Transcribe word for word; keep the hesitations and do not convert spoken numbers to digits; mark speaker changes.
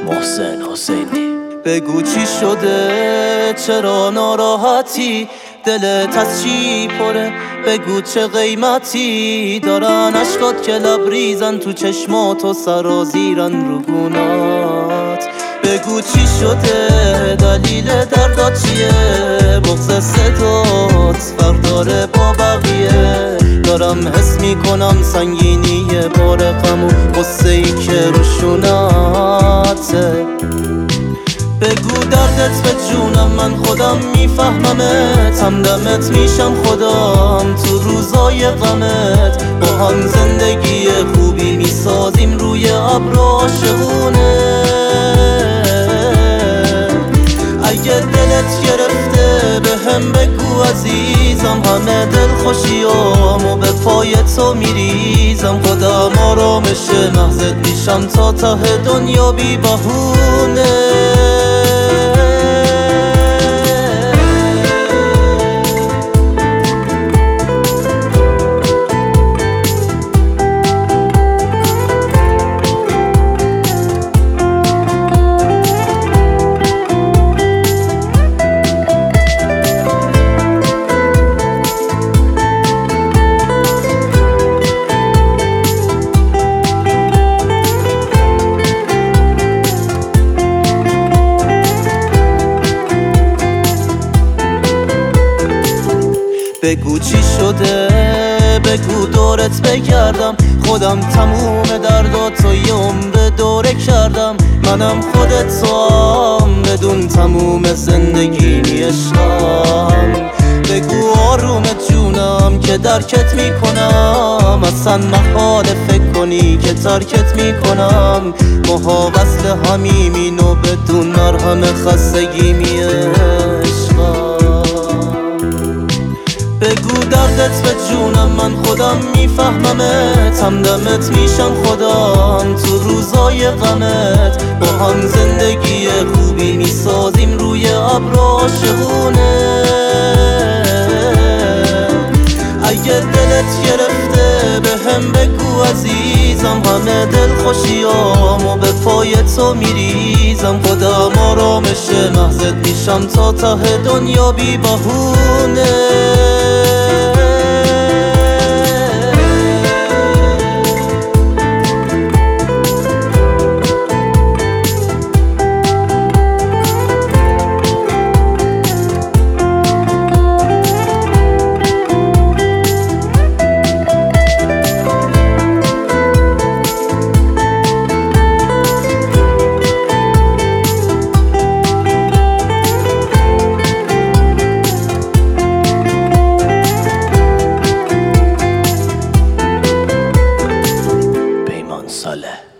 Speaker 1: محسن حسینی.
Speaker 2: بگو چی شده، چرا ناراحتی، دلت از چی پره، بگو چه قیمتی دارن اشکات که لبریزن تو چشمات و سرازیرن رو گونات. بگو چی شده، دلیل دردات چیه، بغض صدات فرق داره با بقیه. دارم حس میکنم سنگینی بار غم و غصه ای که روشوناته. بگو دردت به جونم، من خودم میفهممت، همدمت میشم خودم تو روزای غمت. با هم زندگی خوبی میسازیم روی ابر عاشقونه. اگه دلت گرفته به هم بگو عزیزم، همه دل خوشیامو به پای تو میریزم. خودم آرامش محضت میشم تا ته دنیا بی بهونه. بگو چی شده، بگو دورت بگردم، خودم تموم درداتو یه عمر دوره کردم. منم خودت توام، بدون تموم زندگی می عشقم. بگو آروم جونم که درکت میکنم، اصلا محاله فکر کنی که ترکت میکنم. ماها وصل همیم و بدون مرهم خستگی می عشقم. بگو دردت به جونم، من خودم میفهممت، همدمت میشم خودم تو روزای غمت. با هم زندگی خوبی میسازیم روی ابر عاشقونه. اگه دلت گرفته به هم بگو عزیزم، همه دل خوشیامو به پای تو میریزم. خودم آرامش محضت میشم تا ته دنیا بی بهونه.
Speaker 1: ساله